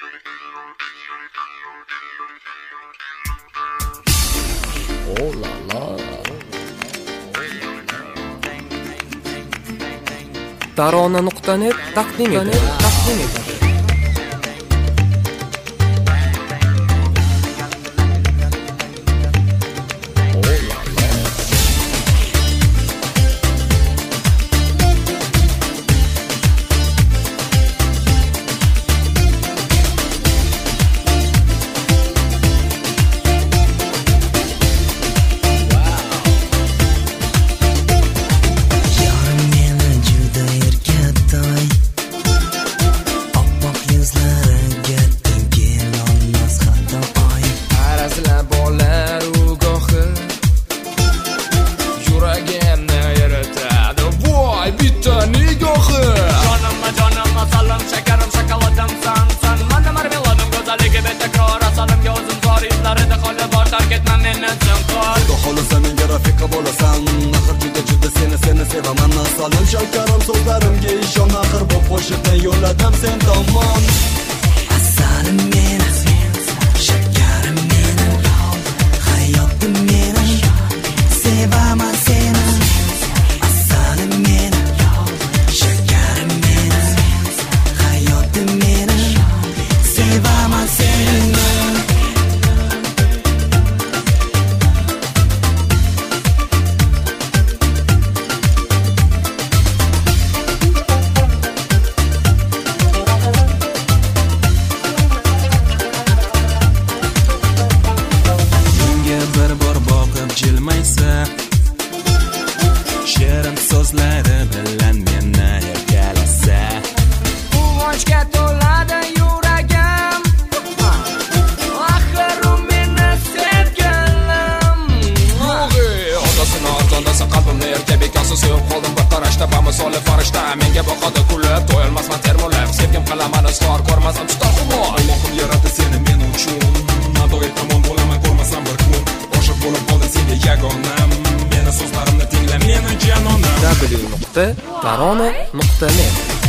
Oh la la. Tarona.net taqdim etadi. Solim shavkarim so'zlarimga ishon, axir bu qo'shiqni yo'lladim sen tomon. Asalim meni, shakarim meni, hayotim meni, sevaman seni. Asalim meni, shakarim meni, hayotim meni, sevaman seni. She'rim so'zlari bilan meni erkalasa, quvonchga to'ladi yuragim. Axir u meni sevgilim. Otasini ardondasa qalbimni erka bekasi sevib qoldim bir qarashda, bamisoli farishta menga boqadi kulib, to'yolmasman termulib, sevgim qilaman izhor, ko'rmasam tutar xumor. Allohim yaratdi seni men uchun, nadoir tomon bo'laman ko'rmasam bir kun. Oshiq bo'lib qoldim senga yagonam, meni so'zlarimni tingla meni janonim. w.tarona.net